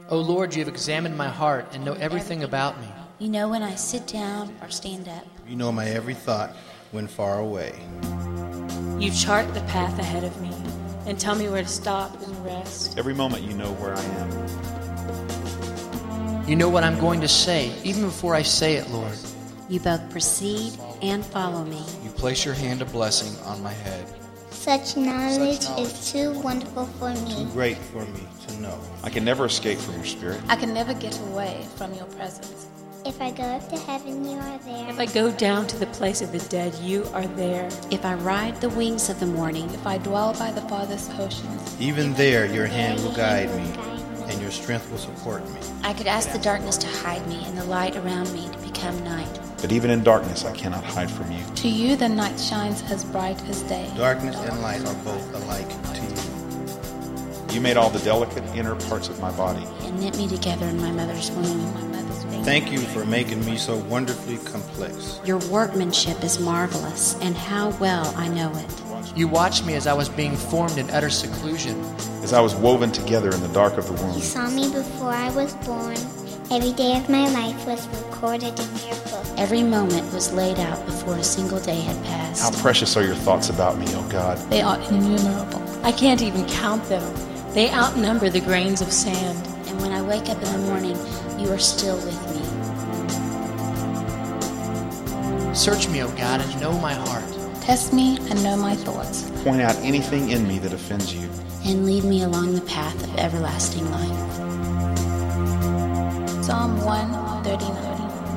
O Lord, you have examined my heart and know everything about me. You know when I sit down or stand up. You know my every thought when far away. You chart the path ahead of me and tell me where to stop and rest. Every moment you know where I am. You know what I'm going to say, even before I say it, Lord. You both precede and follow me. You place your hand of blessing on my head. Such knowledge is too wonderful for me. Too great for me to know. I can never escape from your spirit. I can never get away from your presence. If I go up to heaven, you are there. If I go down to the place of the dead, you are there. If I ride the wings of the morning, If I dwell by the farthest oceans, Even there your hand will guide me, and your strength will support me. I could ask the darkness to hide me and the light around me to become night. But even in darkness, I cannot hide from you. to you the night shines as bright as day. Darkness and light are both alike to you. You made all the delicate inner parts of my body. And knit me together in my mother's womb. Thank you for making me so wonderfully complex. Your workmanship is marvelous, and how well I know it. You watched me as I was being formed in utter seclusion. As I was woven together in the dark of the You womb. saw me before I was born. Every day of my life was recorded in your book. Every moment was laid out before a single day had passed. How precious are your thoughts about me, O God. They are innumerable. I can't even count them. They outnumber the grains of sand. And when I wake up in the morning, you are still with me. Search me, O God, and know my heart. Test me and know my thoughts. Point out anything in me that offends you. And lead me along the path of everlasting life. Psalm 139.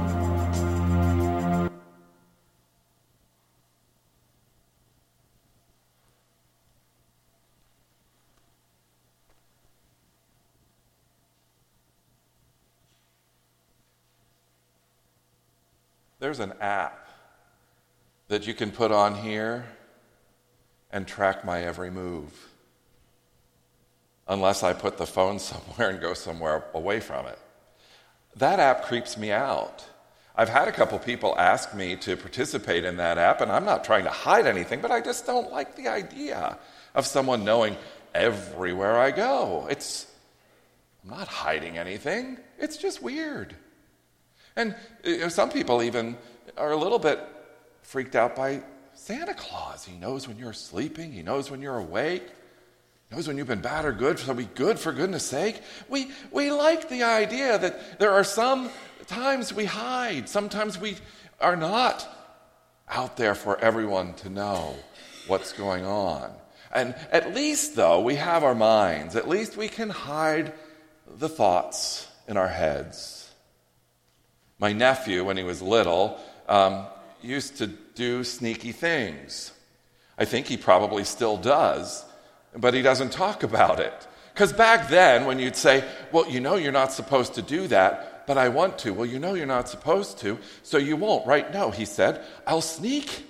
There's an app that you can put on here and track my every move. Unless I put the phone somewhere and go somewhere away from it. That app creeps me out. I've had a couple people ask me to participate in that app, and I'm not trying to hide anything, but I just don't like the idea of someone knowing everywhere I go. I'm not hiding anything. It's just weird. And some people even are a little bit freaked out by Santa Claus. He knows when you're sleeping. He knows when you're awake. He knows when you've been bad or good, so be good for goodness sake. We like the idea that there are some times we hide. Sometimes we are not out there for everyone to know what's going on. And at least, though, we have our minds. At least we can hide the thoughts in our heads. My nephew, when he was little, used to do sneaky things. I think he probably still does, but he doesn't talk about it. Because back then, when you'd say, well, you know you're not supposed to do that, but I want to. Well, you know you're not supposed to, so you won't, right? No, he said, I'll sneak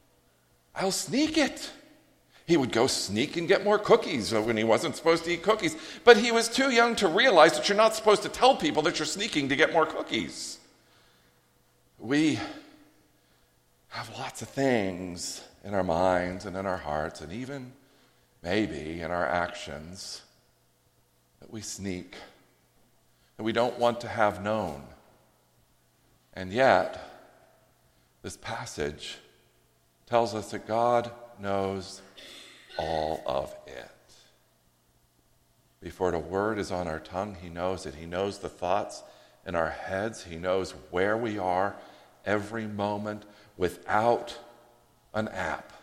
it. He would go sneak and get more cookies when he wasn't supposed to eat cookies. But he was too young to realize that you're not supposed to tell people that you're sneaking to get more cookies. We have lots of things in our minds and in our hearts and even maybe in our actions that we sneak, that we don't want to have known. And yet, this passage tells us that God knows all of it. Before the word is on our tongue, he knows it. He knows the thoughts in our heads. He knows where we are every moment without an app.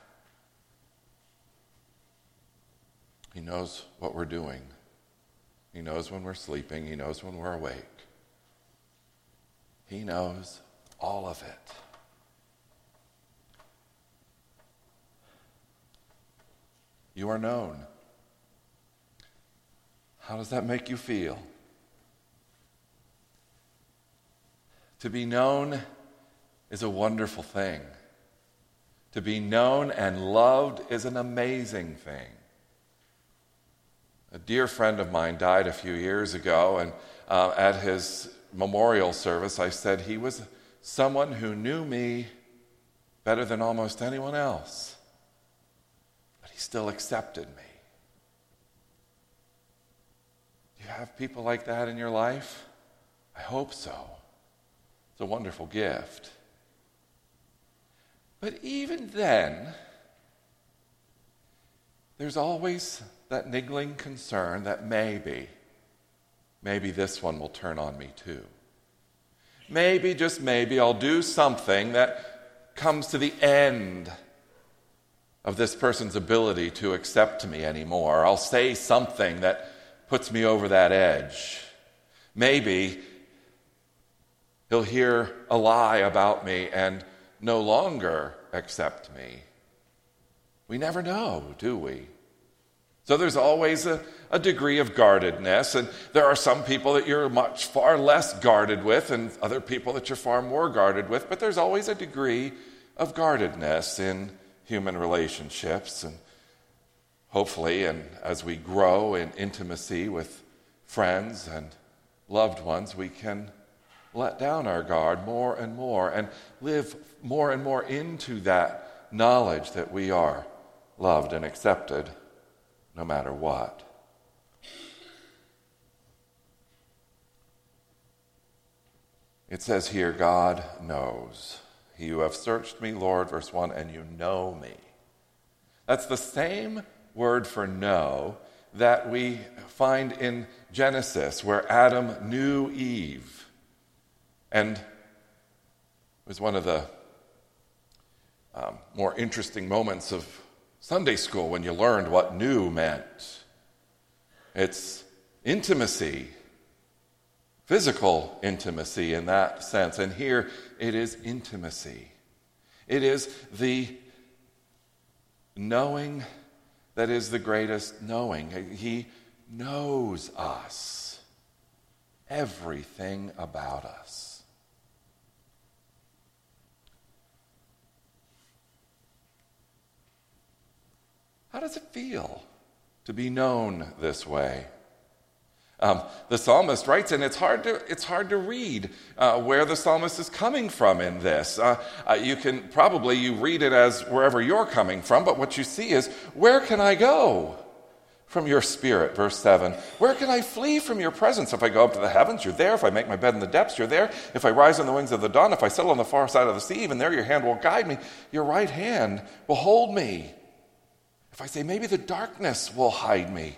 He knows what we're doing. He knows when we're sleeping. He knows when we're awake. He knows all of it. You are known. How does that make you feel? To be known is a wonderful thing. To be known and loved is an amazing thing. A dear friend of mine died a few years ago, and at his memorial service, I said he was someone who knew me better than almost anyone else, but he still accepted me. have people like that in your life? I hope so. It's a wonderful gift. But even then, there's always that niggling concern that maybe this one will turn on me too. Maybe, just maybe, I'll do something that comes to the end of this person's ability to accept me anymore. I'll say something that puts me over that edge. Maybe he'll hear a lie about me and no longer accept me. We never know, do we? So there's always a degree of guardedness, and there are some people that you're far less guarded with and other people that you're far more guarded with, but there's always a degree of guardedness in human relationships. And hopefully, and as we grow in intimacy with friends and loved ones, we can let down our guard more and live more and more into that knowledge that we are loved and accepted no matter what. It says here, God knows. You have searched me, Lord, verse 1, and you know me. That's the same word for know that we find in Genesis, where Adam knew Eve. And it was one of the more interesting moments of Sunday school when you learned what knew meant. It's intimacy, physical intimacy in that sense. And here it is intimacy. It is the knowing that is the greatest knowing. He knows us, everything about us. How does it feel to be known this way? The psalmist writes, and it's hard to read where the psalmist is coming from in this. You read it as wherever you're coming from, but what you see is, where can I go from your spirit? Verse 7. Where can I flee from your presence? If I go up to the heavens, you're there. If I make my bed in the depths, you're there. If I rise on the wings of the dawn, if I settle on the far side of the sea, even there your hand will guide me. Your right hand will hold me. If I say, maybe the darkness will hide me,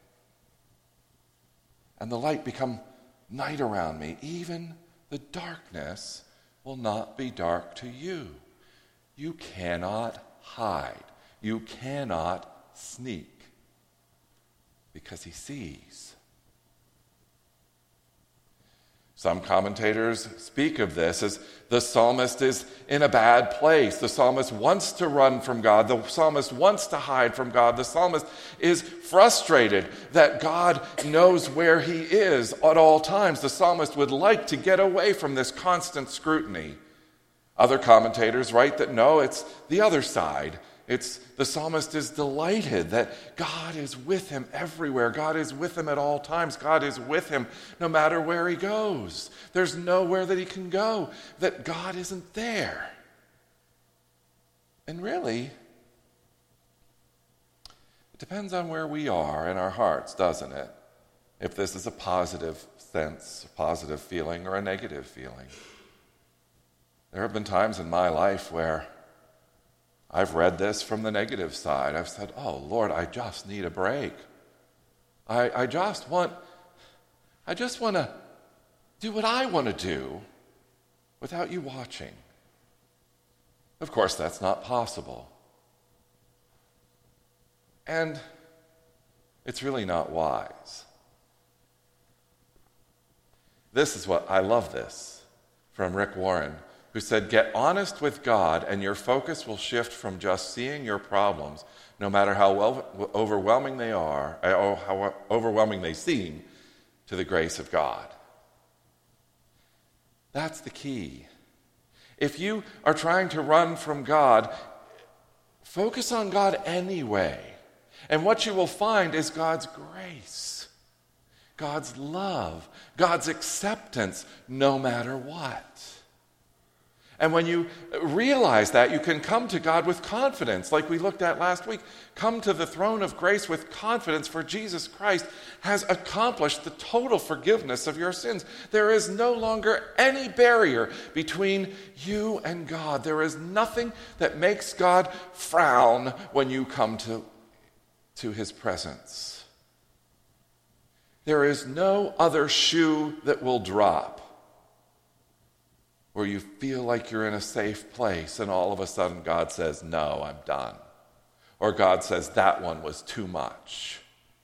and the light become night around me, even the darkness will not be dark to you. You cannot hide. You cannot sneak, because he sees. Some commentators speak of this as the psalmist is in a bad place. The psalmist wants to run from God. The psalmist wants to hide from God. The psalmist is frustrated that God knows where he is at all times. The psalmist would like to get away from this constant scrutiny. Other commentators write that no, it's the other side. It's the psalmist is delighted that God is with him everywhere. God is with him at all times. God is with him no matter where he goes. There's nowhere that he can go that God isn't there. And really, it depends on where we are in our hearts, doesn't it? If this is a positive sense, a positive feeling, or a negative feeling. There have been times in my life where I've read this from the negative side. I've said, oh, Lord, I just need a break. I just want to do what I want to do without you watching. Of course, that's not possible. And it's really not wise. This is what I love this from Rick Warren, who said, get honest with God and your focus will shift from just seeing your problems, no matter how overwhelming they are, or how overwhelming they seem, to the grace of God. That's the key. If you are trying to run from God, focus on God anyway. And what you will find is God's grace, God's love, God's acceptance, no matter what. And when you realize that, you can come to God with confidence, like we looked at last week. Come to the throne of grace with confidence, for Jesus Christ has accomplished the total forgiveness of your sins. There is no longer any barrier between you and God. There is nothing that makes God frown when you come to his presence. There is no other shoe that will drop where you feel like you're in a safe place and all of a sudden God says, no, I'm done. Or God says, that one was too much.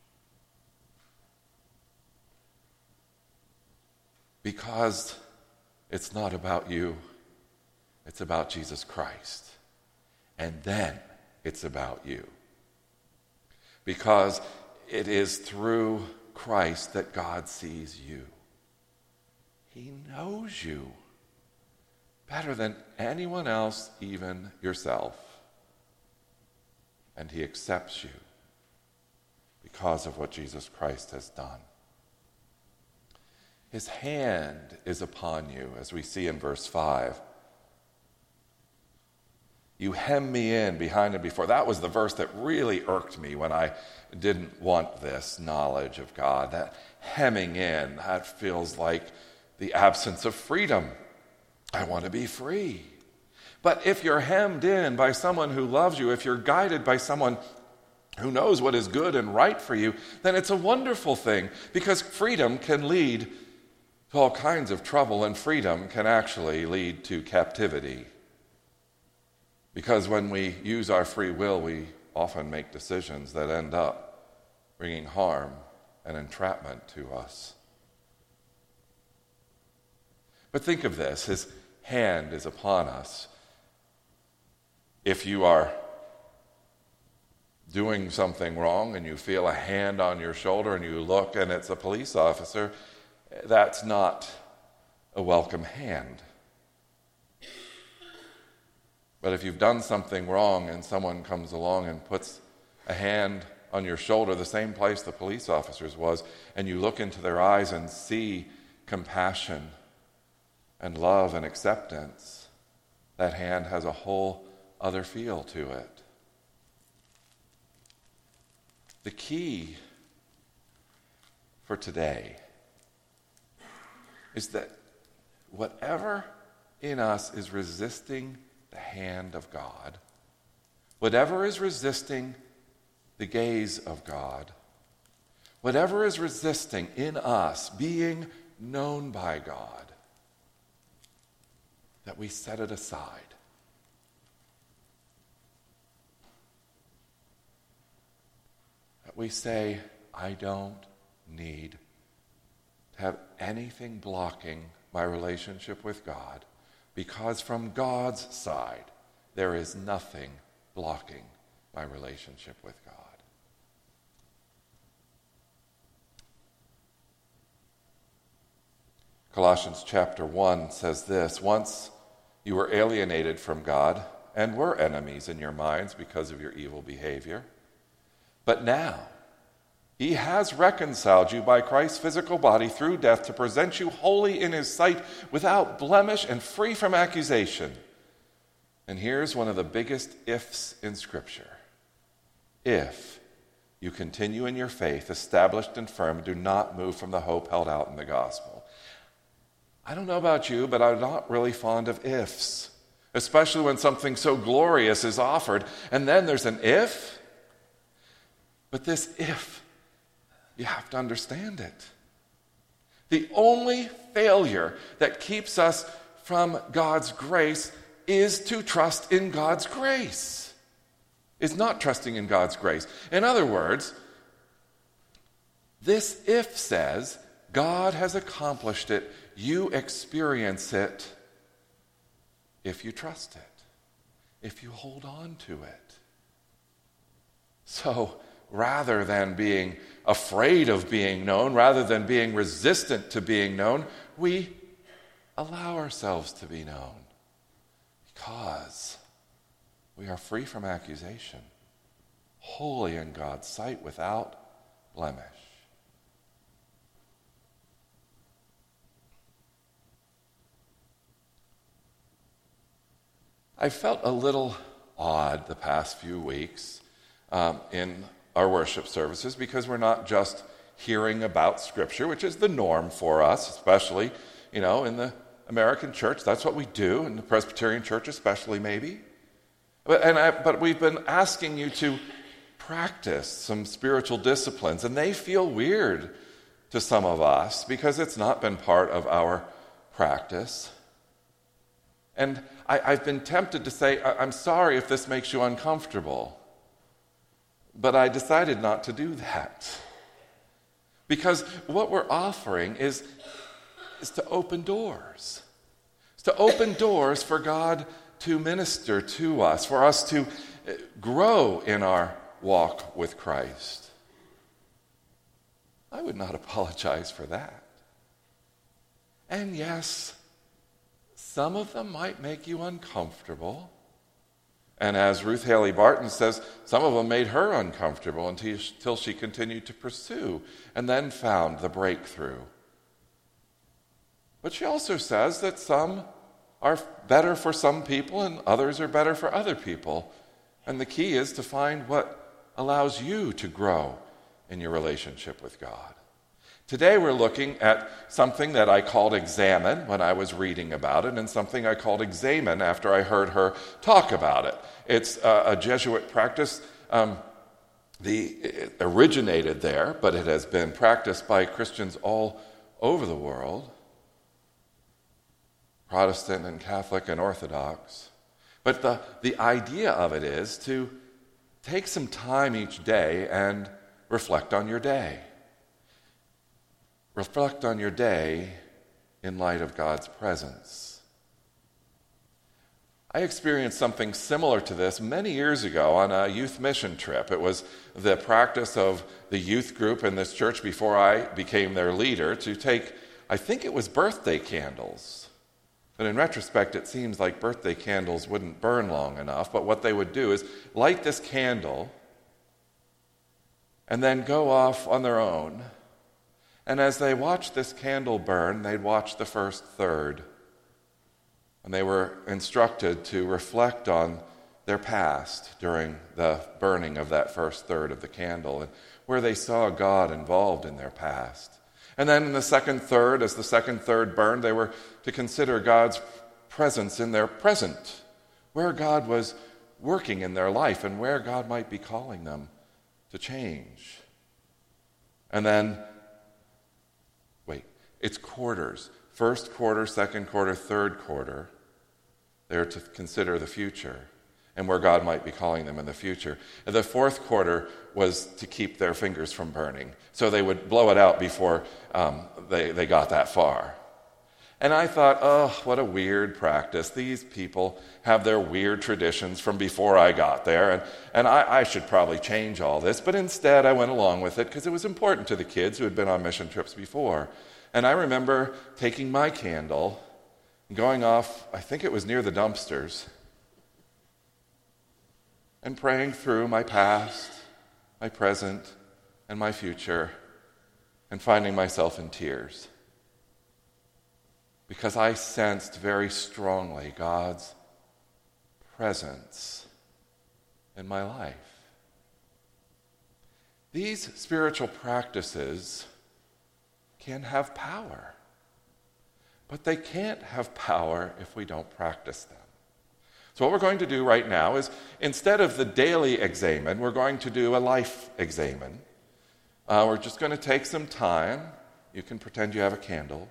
Because it's not about you, it's about Jesus Christ. And then it's about you. Because it is through Christ that God sees you. He knows you better than anyone else, even yourself. And he accepts you because of what Jesus Christ has done. His hand is upon you, as we see in verse 5. You hem me in behind and before. That was the verse that really irked me when I didn't want this knowledge of God. That hemming in, that feels like the absence of freedom. I want to be free. But if you're hemmed in by someone who loves you, if you're guided by someone who knows what is good and right for you, then it's a wonderful thing, because freedom can lead to all kinds of trouble, and freedom can actually lead to captivity. Because when we use our free will, we often make decisions that end up bringing harm and entrapment to us. But think of this, his hand is upon us. If you are doing something wrong and you feel a hand on your shoulder and you look and it's a police officer, that's not a welcome hand. But if you've done something wrong and someone comes along and puts a hand on your shoulder, the same place the police officer's was, and you look into their eyes and see compassion and love and acceptance, that hand has a whole other feel to it. The key for today is that whatever in us is resisting the hand of God, whatever is resisting the gaze of God, whatever is resisting in us being known by God, that we set it aside. That we say, I don't need to have anything blocking my relationship with God, because from God's side, there is nothing blocking my relationship with God. Colossians chapter 1 says this: once you were alienated from God and were enemies in your minds because of your evil behavior, but now he has reconciled you by Christ's physical body through death to present you holy in his sight, without blemish and free from accusation. And here's one of the biggest ifs in Scripture. If you continue in your faith, established and firm, do not move from the hope held out in the gospel. I don't know about you, but I'm not really fond of ifs, especially when something so glorious is offered, and then there's an if. But this if, you have to understand it. The only failure that keeps us from God's grace is to trust in God's grace, is not trusting in God's grace. In other words, this if says, God has accomplished it. You experience it if you trust it, if you hold on to it. So rather than being afraid of being known, rather than being resistant to being known, we allow ourselves to be known because we are free from accusation, holy in God's sight, without blemish. I felt a little odd the past few weeks in our worship services because we're not just hearing about Scripture, which is the norm for us, especially, in the American church. That's what we do, in the Presbyterian church especially, maybe. But we've been asking you to practice some spiritual disciplines, and they feel weird to some of us because it's not been part of our practice. And I've been tempted to say, I'm sorry if this makes you uncomfortable, but I decided not to do that. Because what we're offering is to open doors. It's to open doors for God to minister to us, for us to grow in our walk with Christ. I would not apologize for that. And yes, some of them might make you uncomfortable. And as Ruth Haley Barton says, some of them made her uncomfortable until she continued to pursue and then found the breakthrough. But she also says that some are better for some people and others are better for other people. And the key is to find what allows you to grow in your relationship with God. Today we're looking at something that I called examine when I was reading about it, and something I called examine after I heard her talk about it. It's a Jesuit practice. It originated there, but it has been practiced by Christians all over the world, Protestant and Catholic and Orthodox. But the idea of it is to take some time each day and reflect on your day. Reflect on your day in light of God's presence. I experienced something similar to this many years ago on a youth mission trip. It was the practice of the youth group in this church before I became their leader to take, I think it was birthday candles. But in retrospect, it seems like birthday candles wouldn't burn long enough. But what they would do is light this candle and then go off on their own. And as they watched this candle burn, they'd watch the first third. And they were instructed to reflect on their past during the burning of that first third of the candle, and where they saw God involved in their past. And then in the second third, as the second third burned, they were to consider God's presence in their present, where God was working in their life and where God might be calling them to change. And then it's quarters. First quarter, second quarter, third quarter. They're to consider the future and where God might be calling them in the future. And the fourth quarter was to keep their fingers from burning. So they would blow it out before they got that far. And I thought, oh, what a weird practice. These people have their weird traditions from before I got there, and I should probably change all this. But instead, I went along with it because it was important to the kids who had been on mission trips before. And I remember taking my candle and going off, I think it was near the dumpsters, and praying through my past, my present, and my future, and finding myself in tears. Because I sensed very strongly God's presence in my life. These spiritual practices can have power, but they can't have power if we don't practice them. So what we're going to do right now is, instead of the daily examine, we're going to do a life examine. We're just going to take some time. You can pretend you have a candle,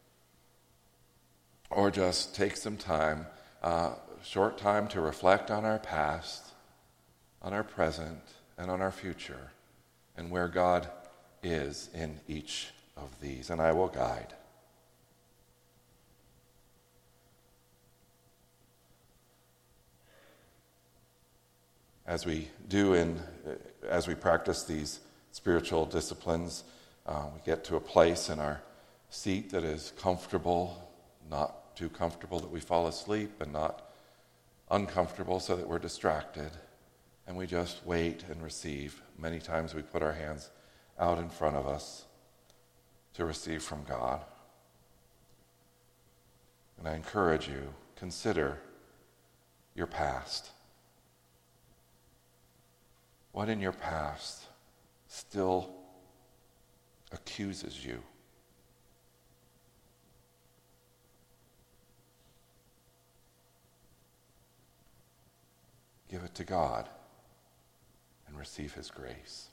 or just take some time, short time, to reflect on our past, on our present, and on our future, and where God is in each of these, and I will guide. As we practice these spiritual disciplines, we get to a place in our seat that is comfortable, not too comfortable that we fall asleep, and not uncomfortable so that we're distracted. And we just wait and receive. Many times we put our hands out in front of us to receive from God. And I encourage you, consider your past? What in your past still accuses you? Give it to God and receive His grace.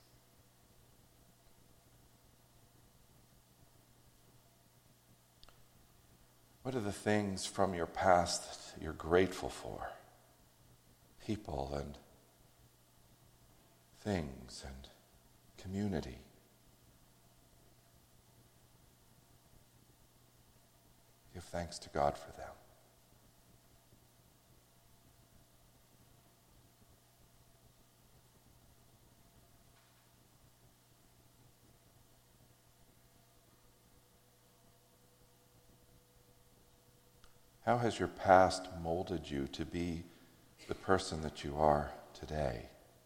What are the things from your past that you're grateful for? People and things and community. Give thanks to God for them. How has your past molded you to be the person that you are today?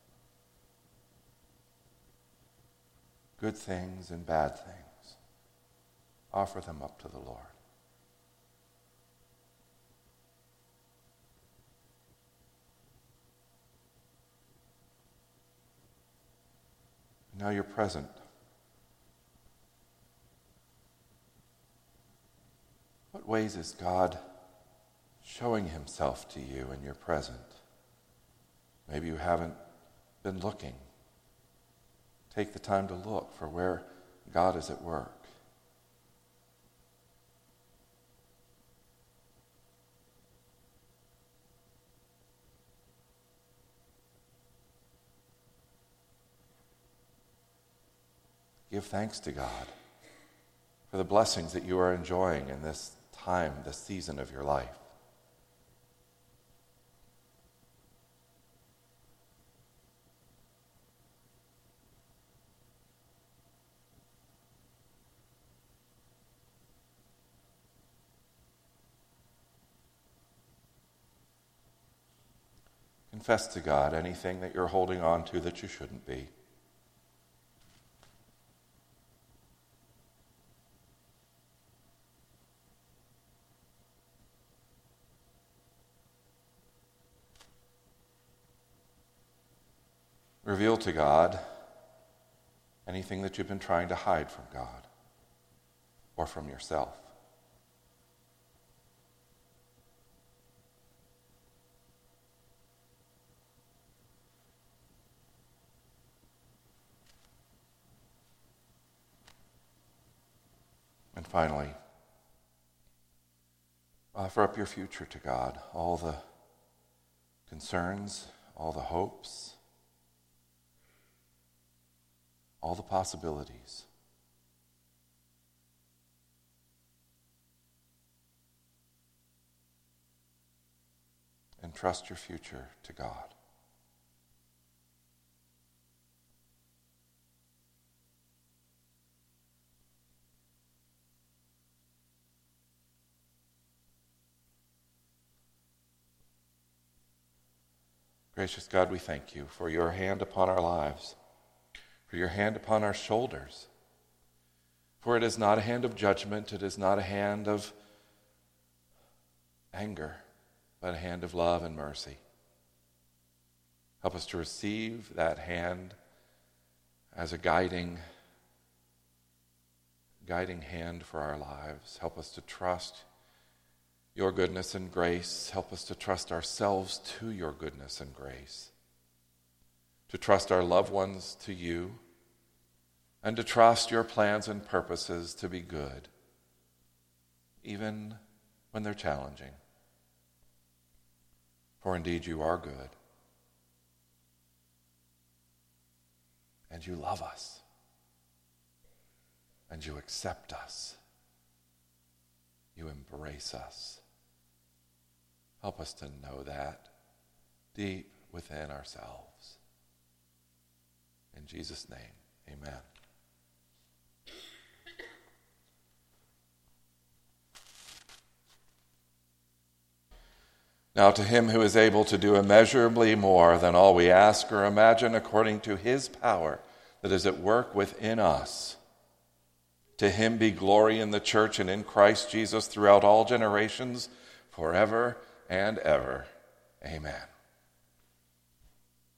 Good things and bad things. Offer them up to the Lord. Now you're present. What ways is God showing Himself to you in your present? Maybe you haven't been looking. Take the time to look for where God is at work. Give thanks to God for the blessings that you are enjoying in this time, this season of your life. Confess to God anything that you're holding on to that you shouldn't be. Reveal to God anything that you've been trying to hide from God or from yourself. And finally, offer up your future to God, all the concerns, all the hopes, all the possibilities. And trust your future to God. Gracious God, we thank you for your hand upon our lives, for your hand upon our shoulders. For it is not a hand of judgment, it is not a hand of anger, but a hand of love and mercy. Help us to receive that hand as a guiding hand for our lives. Help us to trust your goodness and grace. Help us to trust ourselves to your goodness and grace. To trust our loved ones to you, and to trust your plans and purposes to be good, even when they're challenging. For indeed you are good, and you love us, and you accept us, you embrace us. Help us to know that deep within ourselves. In Jesus' name, amen. Now to him who is able to do immeasurably more than all we ask or imagine according to his power that is at work within us, to him be glory in the church and in Christ Jesus throughout all generations, forever and ever. Amen.